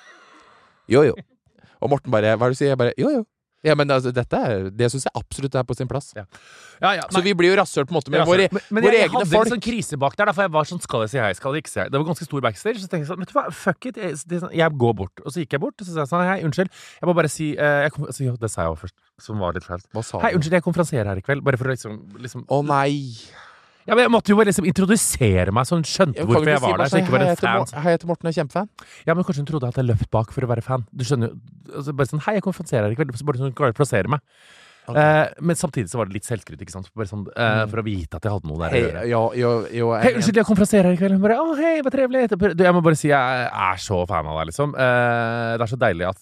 Og Morten bare hva er det du sier? Jeg bare jo. Ja, men altså, det synes jeg absolutt er på sin plass. Ja, Så vi blir jo rasshøl på en måte med våre men egne jeg hadde folk. en sånn krise bak der, da, for jeg var sånn, skal jeg si hei, skal jeg ikke si hei? Det var ganske stor backstage, så tenkte jeg sånn, vet du hva, fuck it, jeg går bort. Og så gikk jeg bort, og så sa jeg sånn, hei, unnskyld, jeg må bare si, jo, det sa jeg jo først, som var litt fælt. Hva sa Hei, du? unnskyld, jeg konferansierer her i kveld, bare for å liksom Å nei. Ja, men jeg måtte jo bare liksom introdusere meg, så hun skjønte Kan hvorfor du jeg ikke si var der, så bare ikke bare hei, en fan. Hei, jeg heter Morten, jeg er kjempefan. Ja, men kanskje hun trodde at jeg løpt bak for å være fan. Du skjønner jo, altså bare sånn, hei, jeg konfronterer her i kveld, så bare sånn, klarer å plassere meg. Men samtidig så var det litt selvskryt, ikke sant? Bare sånn, for å vite at jeg hadde noe der å gjøre. Hei, unnskyld, jeg konfronterer her i kveld. Hun bare, hei, hva trevlig. Du, jeg må bare si, jeg er så fan av deg, liksom. Det er så deilig at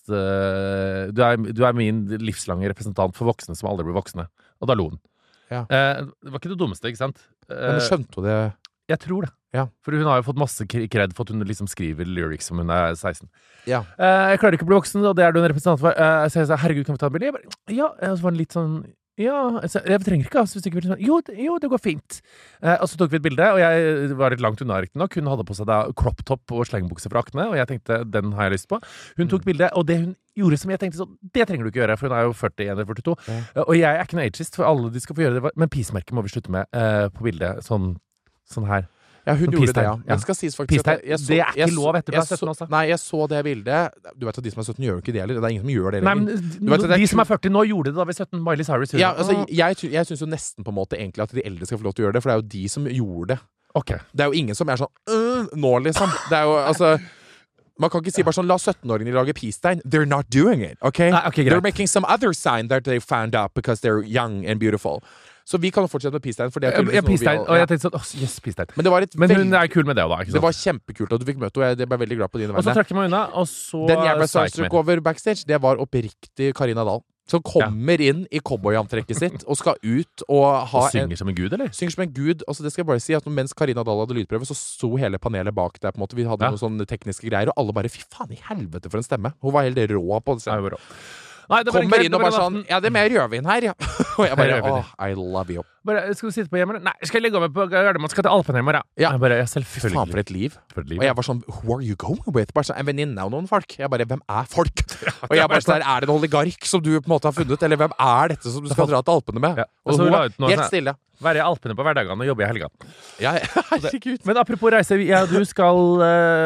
du er min livslange representant for voksne som aldri blir voksne. Og da lo hun. Ja. Det var ikke det dummeste, ikke sant? Men skjønte hun det? Jeg tror det. Ja. For hun har jo fått masse kred for at hun liksom skriver lyrics som hun er 16. Ja. Jeg klarer ikke å bli voksen, og det er du en representant for. Så jeg sa, herregud, kan vi ta en bilde? Jeg bare, ja, og så var den litt sånn, ja, jeg trenger ikke, altså, hvis du ikke vil sånn, jo, det går fint. Og så tok vi et bilde, og jeg var litt langt unna, riktig nok. Hun hadde på seg da crop top og slengbukse fra Akne, og jeg tenkte, den har jeg lyst på. Hun tok bilde, og det hun gjorde som jeg tenkte sånn, det trenger du ikke gjøre, for hun er jo 41 eller 42. Og jeg er ikke noe ageist, for alle de skal få gjøre det, men peacemerket må vi slutte med på bildet, sånn her. Ja, hun Sånn gjorde det, ja. peacetegn, Men det skal sies faktisk Peacetegn, at jeg så- det er ikke jeg så- lov etter du er jeg så- 17 også. Nei, jeg så det bildet. Du vet at de som er 17 gjør jo ikke det heller. Det er ingen som gjør det Nei, lenger. men Du vet at det er de som kul- er 40 nå gjorde det da vi 17, Miley Cyrus. Ja, altså, jeg syns jo nesten på en måte egentlig at de eldre skal få lov til å gjøre det, for det er jo de som gjorde det. Ok. Det er jo ingen som er sånn nå, liksom. Det er jo, altså man kan ikke si bare sånn, la 17-åringer lage peace-tegn. They're not doing it, ok? Nei, ok, greit. They're making some other sign that they found out because they're young and beautiful. Så vi kan jo fortsette med peace-tegn, for det er tydeligvis Jeg noe vi peacetegn, all- og jeg tenkte sånn, yes, peacetegn. Men det var et Men hun veldig- er kul med det da, ikke det sant? var kjempekult at du fikk møte henne, og jeg ble veldig glad på dine Og så vegne. trakk jeg meg unna, og så Den jeg ble sa jeg ikke starstruck mer. over backstage, det var oppriktig Karina Dahl. Som kommer inn i cowboyantrekket sitt og skal ut og ha Og synger som en gud, eller? synger som en gud. Altså det skal jeg bare si at mens Karina Dahl hadde lydprøve, så sto hele panelet bak der. På en måte. Vi hadde Ja. noen sånne tekniske greier, og alle bare fy faen i helvete for en stemme. Hun var helt rå på det. Nei, det var bra. Nei, det var en Kommer kveld, inn og det var bare en sånn aften. Ja, det er mer rødvin her, ja. Og jeg bare Mer rødvin, åh, I love you. Bare, skal du sitte på hjemme, eller? Nei, skal jeg ligge over på Gardermoen, skal til Alpene i morgen. Ja. Jeg bare, ja, Fy selvfølgelig. faen, for et liv. For et liv. Og jeg var sånn Who are you going with? Bare sånn, en venninne av noen folk. Jeg bare Hvem er folk? Og jeg bare sånn Er det en oligark som du på en måte har funnet? Eller hvem er dette som du skal dra til Alpene med? Ja. Og så hun la var ut noe helt sånn- stille. Være i Alpene på hverdagene og jobbe i helgene. Ja, herregud. Men apropos reise, jeg og du skal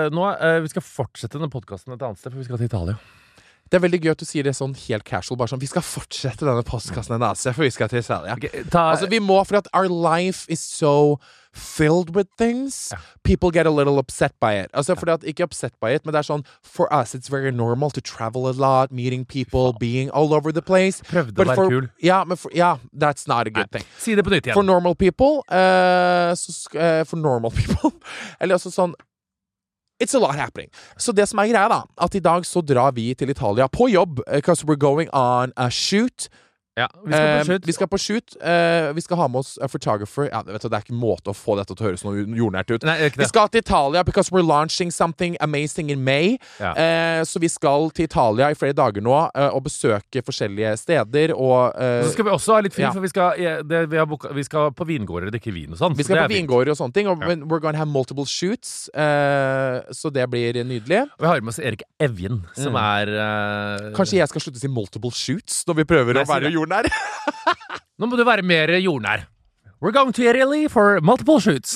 vi skal fortsette denne podcasten et annet sted, for vi skal til Italia. Det er veldig gøy at du sier det sånn helt casual. Bare sånn Vi skal fortsette denne postkassen en annen sted, for vi skal til Italia. Altså, vi må, for at our life is so filled with things. People get a little upset by it. Altså, fordi at Ikke upset by it, men det er sånn for us, it's very normal to travel a lot, meeting people, being all over the place. Prøvde å But være for- kul. Ja, men that's not a good thing. Si det på nytt igjen. For normal people Eller altså sånn It's a lot happening. Så det som greia da, at I dag så drar vi til Italia på jobb, because we're going on a shoot. Ja, vi skal på shoot. Vi skal på shoot. Vi skal ha med oss a photographer. Ja, vet du, det ikke en måte å få dette til å høres noe jordnært ut. Nei, ikke det. Vi skal til Italia because we're launching something amazing in May. Ja. Så vi skal til Italia I flere dager nå og besøke forskjellige steder. Og så skal vi også ha litt fri, ja. for vi skal på vingårder og drikke vin og sånn. Vi skal på vingårder og sånne ting. Og we're going to have multiple shoots. Så det blir nydelig. Og vi har med oss Erik Evjen, som Kanskje jeg skal slutte å si multiple shoots når vi prøver å være jordnær? Nå må du være mer jordnær. We're going to Italy for multiple shoots.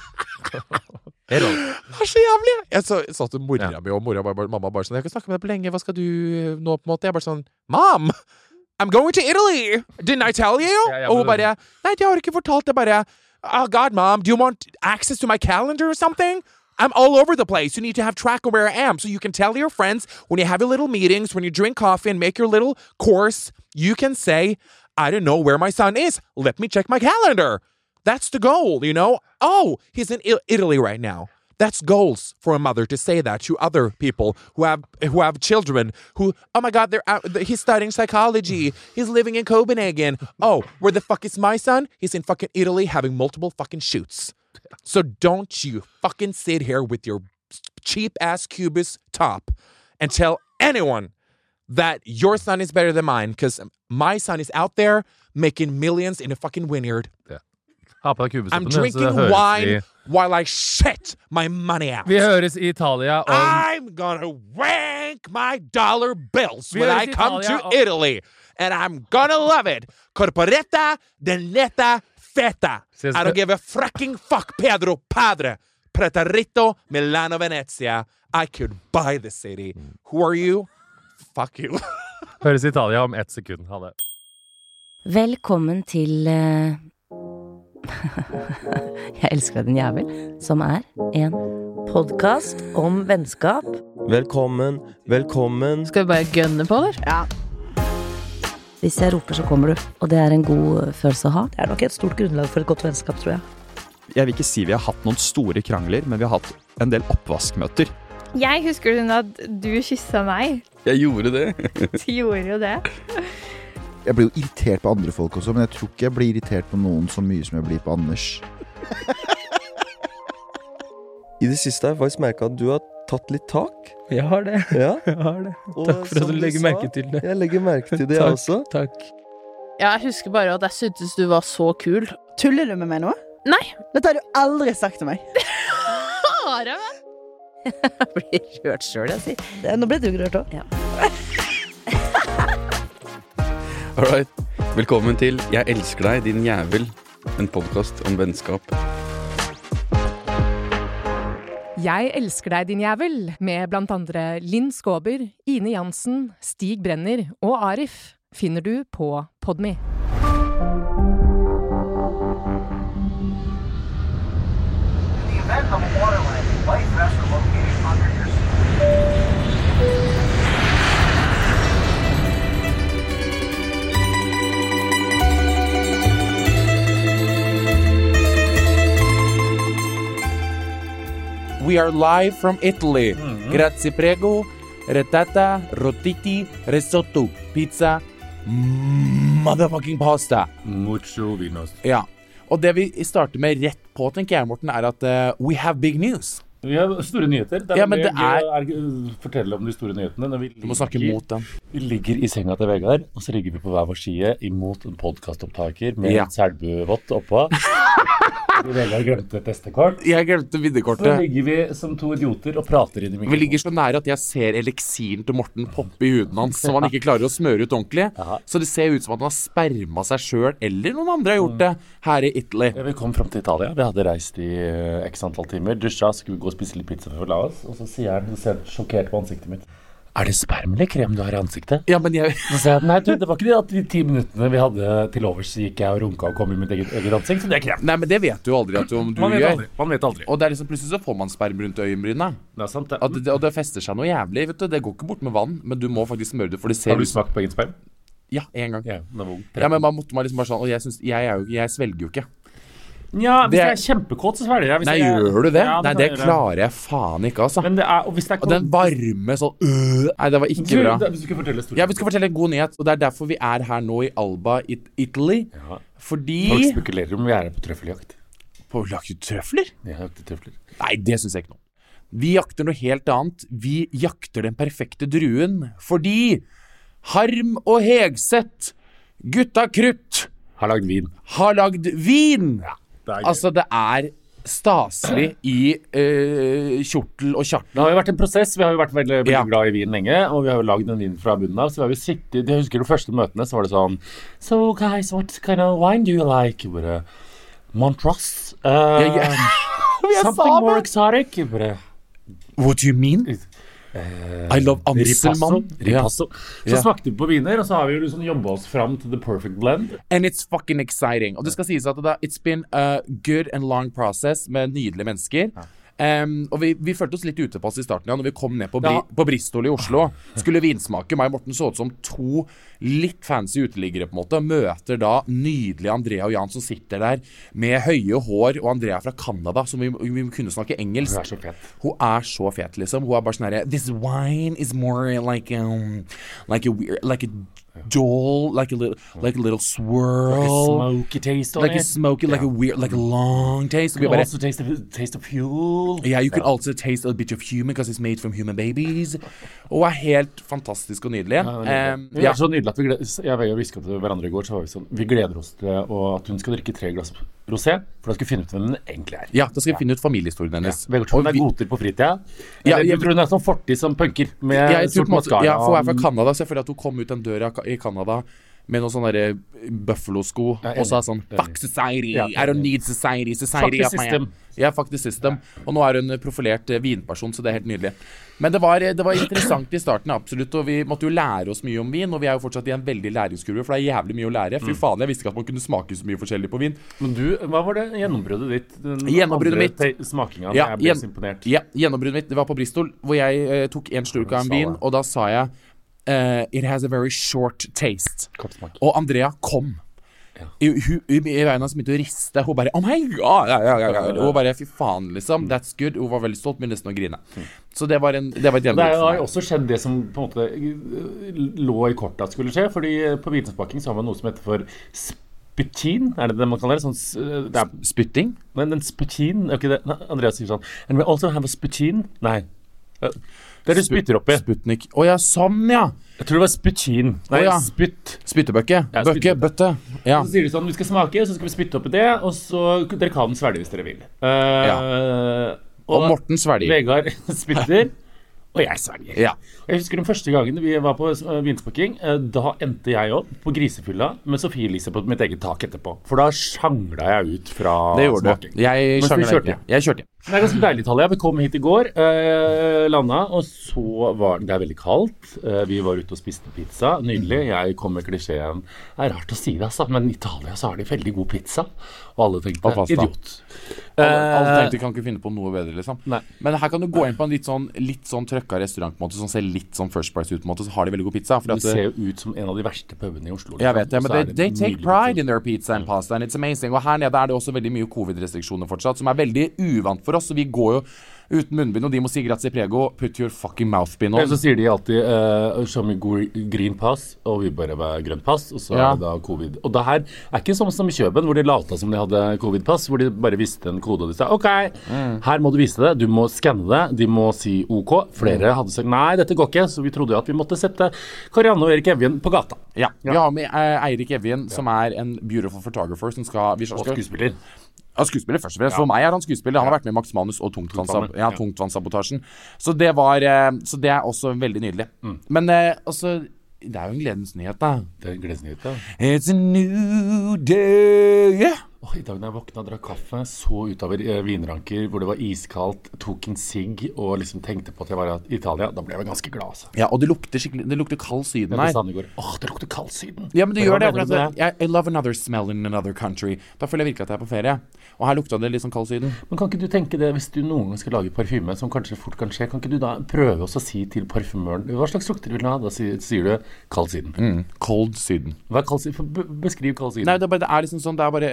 Det så jævlig. Jeg sa til mora mi, og mamma bare sånn, jeg kan snakke med deg på lenge, hva skal du nå på en måte? Jeg bare sånn, Mom, I'm going to Italy. Didn't I tell you? Og hun bare, nei, det har du ikke fortalt. Jeg bare, oh God, Mom, do you want access to my calendar or something? I'm all over the place. You need to have track of where I am so you can tell your friends when you have your little meetings, when you drink coffee and make your little course, you can say, I don't know where my son is. Let me check my calendar. That's the goal, you know? Oh, he's in Italy right now. That's goals for a mother to say that to other people who have children who, oh my God, he's studying psychology. He's living in Copenhagen. Oh, where the fuck is my son? He's in fucking Italy having multiple fucking shoots. So don't you fucking sit here with your cheap-ass Cubus top and tell anyone that your son is better than mine, because my son is out there making millions in a fucking vineyard. Ja. I'm drinking wine while I shit my money out. Vi høres I Italia om... I'm gonna rank my dollar bills when I come to Italy. And I'm gonna love it. Corporetta de netta feta. I don't give a fucking fuck, Pedro Padre. Preterito, Milano, Venezia. I could buy the city. Who are you? Fuck you. Høres I Italia om 1 sekund. Ha det. Velkommen til Jeg elsker deg, din jævel, som en podcast om vennskap. Velkommen. Skal vi bare gønne på, eller? Ja. Hvis jeg roper, så kommer du, og det en god følelse å ha. Det nok et stort grunnlag for et godt vennskap, tror jeg. Jeg vil ikke si vi har hatt noen store krangler, men vi har hatt en del oppvaskmøter. Jeg husker at du kysset meg. Jeg gjorde det. Du gjorde jo det. Jeg blir jo irritert på andre folk også, men jeg tror ikke jeg blir irritert på noen så mye som jeg blir på Anders. I det siste har jeg faktisk merket at du har tatt litt tak. Jeg har det. Ja. Jeg har det. Takk for at du legger merke til det. Jeg legger merke til det takk, også. Takk. Jeg husker bare at jeg syntes du var så kul. Tuller du med meg nå? Nei. Dette har du aldri sagt til meg. Har jeg vel? Jeg blir rørt selv, jeg sier. Nå ble du rørt også. Ja. Alright, velkommen til Jeg elsker deg, din jævel. En podcast om vennskap. Jeg elsker deg, din jævel, med blant andre Linn Skåber, Ine Jansen, Stig Brenner og Arif, finner du på Podme. We are live from Italy. Grazie prego. Retata, rotiti, risotto, pizza, motherfucking pasta. Mucho vinos. Ja. Og det vi starter med rett på, tenker jeg, Morten, at we have big news. Vi har store nyheter. Ja, men det fortell om de store nyhetene. Du må snakke mot dem. Vi ligger I senga til Vegard, og så ligger vi på hver vår side imot en podcastopptaker med et selbuvott oppå. Vegard glemte testekort. Jeg glemte videokortet. Så ligger vi som to idioter og prater I mikrofonen. Vi ligger så nære at jeg ser eliksiren til Morten poppe I huden hans, som han ikke klarer å smøre ut ordentlig. Aha. Så det ser ut som at han har sperma seg selv, eller noen andre har gjort det her I Italy. Ja, vi kom frem til Italia. Vi hadde reist I x antall timer. Dusja, skulle vi gå og spise litt pizza for å la oss. Og så sier han, så ser han sjokkert på ansiktet mitt. Det sperm eller krem du har I ansiktet? Ja, men jeg... Så sier jeg, nei, du, det var ikke det at de 10 minuttene vi hadde til overs, så gikk jeg og runka og kom I mitt eget ansikt, så det krem. Nei, men det vet du jo aldri at om du man gjør. Man vet aldri. Og det liksom, plutselig så får man sperm rundt øyenbrynet. Det sant, det. Og det fester seg noe jævlig, vet du. Det går ikke bort med vann, men du må faktisk smøre det, for det ser... Har du smakt på egen sperm? Ja, en gang. Ja, men man måtte liksom bare sånn, og jeg svelger jo ikke. Ja, hvis jeg kjempekåt, så svelger jeg. Nei, gjør du det? Nei, det klarer jeg faen ikke, altså. Men det og hvis det og den varme sånn Nei, det var ikke bra. Du skal fortelle historien. Ja, vi skal fortelle en god nyhet. Og det er derfor vi er her nå i Alba, Italy. Ja. Fordi folk spekulerer om vi er på trøffeljakt. På jakte trøfler? Ja, jakte trøfler. Nei, det synes jeg ikke noe. Vi jakter noe helt annet. Vi jakter den perfekte druen. Fordi Harm og Hegseth, gutta krutt, har lagd vin. Ja, altså, det er staselig i kjortel og kjartel. Det har jo vært en prosess. Vi har jo vært veldig glad i vin lenge, og vi har jo lagd en vin fra bunnen av. Så vi har jo sittet, jeg husker de første møtene, så var det sånn So guys, what kind of wine do you like? Montrose? Something more exotic? What do you mean? I love Anselmann. Ripasso. Så smakte vi på viner, og så har vi jo liksom jobbet oss fram til the perfect blend. And it's fucking exciting. Og det skal sies at it's been a good and long process med nydelige mennesker. Og vi følte oss litt ute på oss i starten når vi kom ned på Bristol i Oslo. Skulle vinsmake. Meg og Morten så ut som to litt fancy uteliggere på en måte, og møter da nydelige Andrea og Jan som sitter der med høye hår, og Andrea fra Canada, som vi kunne snakke engelsk. Hun er så fet. Hun er så fet, liksom. Hun er bare sånn her, this wine is more like a doll, like a little swirl, like a smoky taste, like a smoky, like a weird, like a long taste. You can also taste of fuel. Yeah, you can also taste a bit of human because it's made from human babies. Og er helt fantastisk og nydelig. Det er så nydelig at jeg og hvisket til hverandre i går, så var vi sånn, vi gleder oss til at hun skal drikke 3 glass rosé, for da skal vi finne ut hvem hun egentlig er. Ja, da skal vi finne ut familiehistorien hennes. Ja. Vegard tror hun er goter på fritida. Jeg tror hun er sånn fortid som punker med sort mascara. Ja, for hun er fra Canada, så jeg føler at hun kom ut den døra i Canada med noen sånne Buffalo-sko, og sa sånn, fuck society, I don't need society fuck the system. Ja, fuck the system. Og nå er hun profilert vinperson, så det er helt nydelig. Men det var interessant i starten, absolutt, og vi måtte jo lære oss mye om vin, og vi er jo fortsatt i en veldig læringskurve, for det er jævlig mye å lære. Fy faen, jeg visste ikke at man kunne smake så mye forskjellig på vin. Men du, hva var det gjennombruddet ditt? Gjennombruddet mitt. Smakinga, jeg ble så imponert. Ja, gjennombruddet mitt, det var på Bristol, hvor jeg tok en slurk av en vin, og da sa jeg, it has a very short taste. Og Andrea kom. I veien hans begynte å riste. Hun bare, oh my god, hun bare, fy faen liksom, that's good. Hun var veldig stolt, men nesten å grine. Så det var et gjennombrud. Det har jo også skjedd det som på en måte lå i kortet at skulle skje, fordi på vitenspakking så har man noe som heter for spytin, er det man kaller det? Sånn, det spytting? Men den spytin, okay, Andreas sier sånn, and we also have a spytin. Nei, det du spytter oppi. Sputnik. Åja, sånn, ja. Jeg tror det var spytin. Nei, spytt. Spyttebøkke. Ja, bøtte. Ja. Så sier de sånn, vi skal smake, så skal vi spytte oppi det, og så dere kan svelge hvis dere vil. Og Morten svelger. Vegard spytter, og jeg svelger. Ja. Jeg husker den første gangen vi var på vinspakking, da endte jeg opp på grisefylla med Sofie Elise på mitt eget tak etterpå. For da sjanglet jeg ut fra smaking. Jeg sjanglet. Jeg kjørte. Det er ganske deilig, Italia. Vi kom hit i går, landet, og så var det veldig kaldt. Vi var ute og spiste pizza. Nydelig. Jeg kom med klisjeen. Det er rart å si det, altså, men i Italia så har de veldig god pizza. Og alle tenkte, idiot. Alle tenkte, kan ikke finne på noe bedre, liksom. Nei. Men her kan du gå inn på en litt sånn trøkka restaurant, på en måte, som ser litt sånn First Price ut, på en måte, så har de veldig god pizza. Det ser jo ut som en av de verste pubene i Oslo. Liksom. Jeg vet det, men they take pride in their pizza and pasta, and it's amazing. Og her nede er det også veldig mye covid-restriksjoner fortsatt, som er veldig uvant for oss, så vi går jo uten munnbind, og de må si grazie prego, put your fucking mouthbind on. Så sier de alltid show me green pass, og vi bare var grønt pass, og så er det da covid. Og det her er ikke sånn som i Kjøben, hvor de lata som de hadde covid-pass, hvor de bare visste en kode, og de sa, ok, her må du vise det, du må skanne det, de må si ok. Flere hadde sagt, nei, dette går ikke, så vi trodde jo at vi måtte sette Karianne og Erik Evjen på gata. Ja, vi har med Eirik Evjen, som er en beautiful photographer, som skal... Og skuespiller. Ja, skuespiller først og fremst. For meg er han skuespiller. Han har vært med i Max Manus og Tungtvannssabotasjen. Så det er også veldig nydelig. Men også, det er jo en gledens nyhet, da. Det er en gledens nyhet, da. It's a new day. I dag når jeg våkna og drakk kaffe, så utover vinranker hvor det var iskaldt, tok en sigg og liksom tenkte på at jeg var i Italia, da ble jeg ganske glad, altså. Ja, og det lukter kald syden her. Det lukter kald syden. Ja, men det gjør det. I love another smell in another country. Da føler jeg virkelig at jeg er på ferie. Og her lukta det litt sånn kald syden. Men kan ikke du tenke det, hvis du noen gang skal lage parfyme, som kanskje fort kan skje, kan ikke du da prøve også å si til parfymøren, hva slags lukter vil du ha? Da sier du kald syden. Cold syden. Hva er kald syden? Beskriv kald syden. Nei, det er liksom sånn, det er bare, det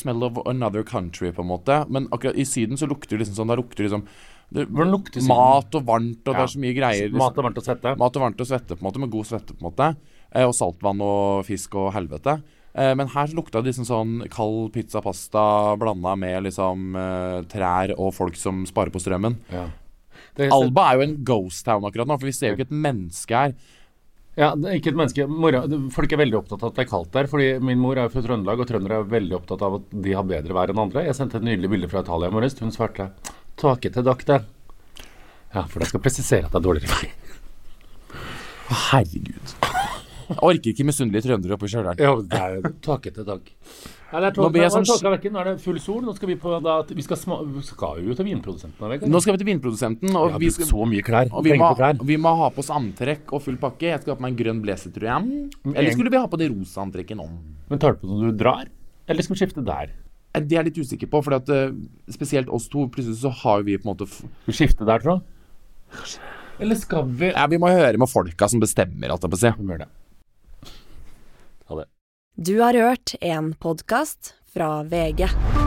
smell of another country på en måte. Men akkurat i Syden så lukter det liksom sånn, da lukter det liksom mat og varmt, og det er så mye greier. Mat og varmt og svette. Mat og varmt og svette på en måte, med god svette på en måte. Og saltvann og fisk og helvete. Men her så lukta det liksom sånn kald pizza, pasta blandet med liksom trær og folk som sparer på strømmen. Ja. Alba er jo en ghost town akkurat nå, for vi ser jo ikke et menneske her. Ja, det er ikke et menneske. Folk er veldig opptatt av at det er kaldt der, fordi min mor er jo fra Trøndelag, og trøndere er veldig opptatt av at de har bedre vær enn andre. Jeg sendte et nydelig bilde fra Italia i morges. Hun svarte, tåkete dag det. Ja, for jeg skal presisere at det er dårligere vær. Herregud. Jeg orker ikke misunnelige trøndere oppe i Stjørdal. Ja, det er tåkete dag. Ja, det er tåka, nå er det full sol. Nå skal vi på vi skal jo til vinprodusenten. Nå skal vi til vinprodusenten, og vi skal så mye klær. Og vi må ha på oss antrekk og full pakke. Jeg skal ha på meg en grønn blazer, tror jeg. Eller skulle vi ha på det rosa antrekket nå? Men tar du på når du drar? Eller skal vi skifte der? Det er jeg litt usikker på, for at spesielt oss to, plutselig så har vi på en måte Skal vi skifte der, tror jeg? Eller skal vi Ja, vi må høre med folka som bestemmer, alt jeg på å si. Vi må gjøre det. Ha det. Du har hørt en podcast fra VG.